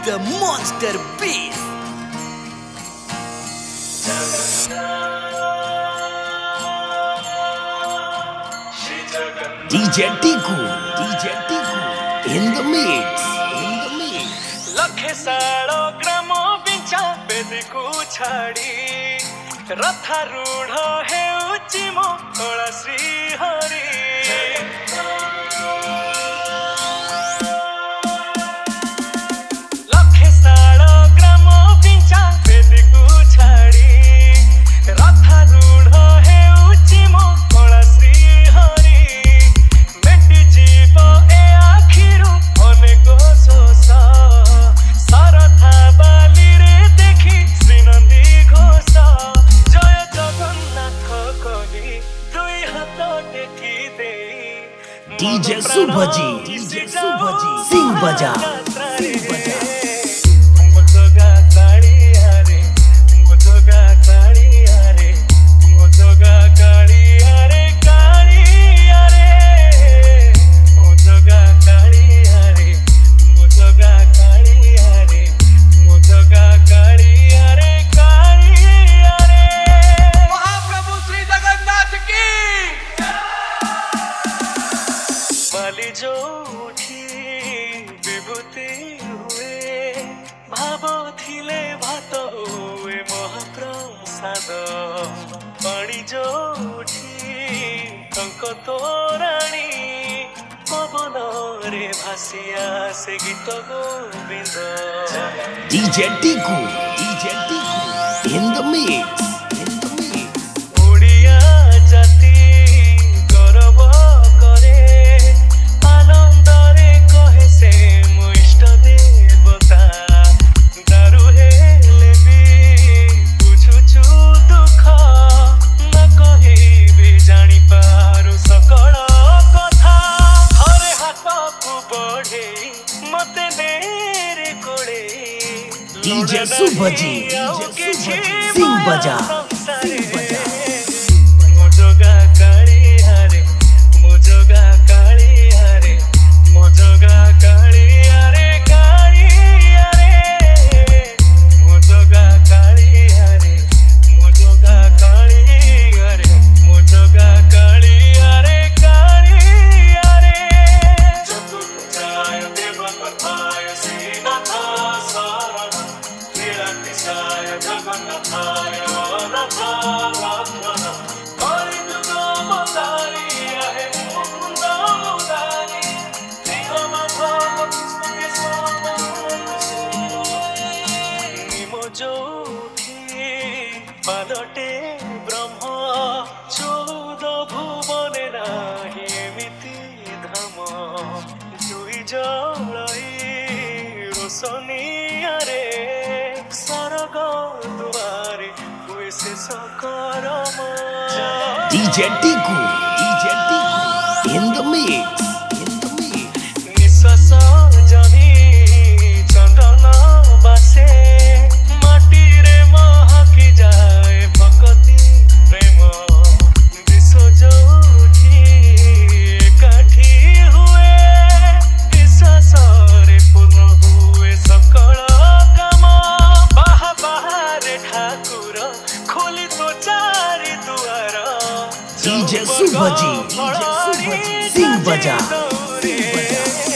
the monster beast. DJ Tiku in the mix. लखे सालो ग्रामो बिंचा बेदिकु छाड़ी रथारूढ़ हेउची मो कला श्री हरि लखे सालो ग्रामो बिंचा बेदिकु छाड़ी रथारूढ़ हेउची मो कला श्री हरि मेटी जीव ए आखिरु अनेक सोसा DJ Subhaji, Sing Baja. जो उठी विभूति हुए भाव थिले भात हुए महाप्रसाद पानी जो उठी टंक तोराणी पवन रे भासिया से गीत Govind DJ Tiku in the mix. DJ Subhaji, Sing Baja. मोजोगा काली हरे मोजोगा काली हरे मोजोगा काली हरे काली हरे मोजोगा काली हरे मोजोगा काली हरे मोजोगा काली हरे काली हरे चतुर्भुजाय देवकथाय श्रीनाथा साय जगन्नाथाय वरदाय हरिदुर्गा मदारी आहे मुकुंद मुरारी श्रीराम कृष्ण निमोजोठी पालटे ब्रह्म चौद भुवने नाही एमिति धाम दुई जलई रोशनिया रे DJ Tiku in the mix. निश्वास जनी चंदन बासे माटी रे महकी जाए भक्ति प्रेम विश्व जोठी एकाठी हुए विश्वास रे पूर्ण हुए सकल काम बाहा बाहरे ठाकुर खोली तो चारि दुआर DJ Subhaji, Sing Baja.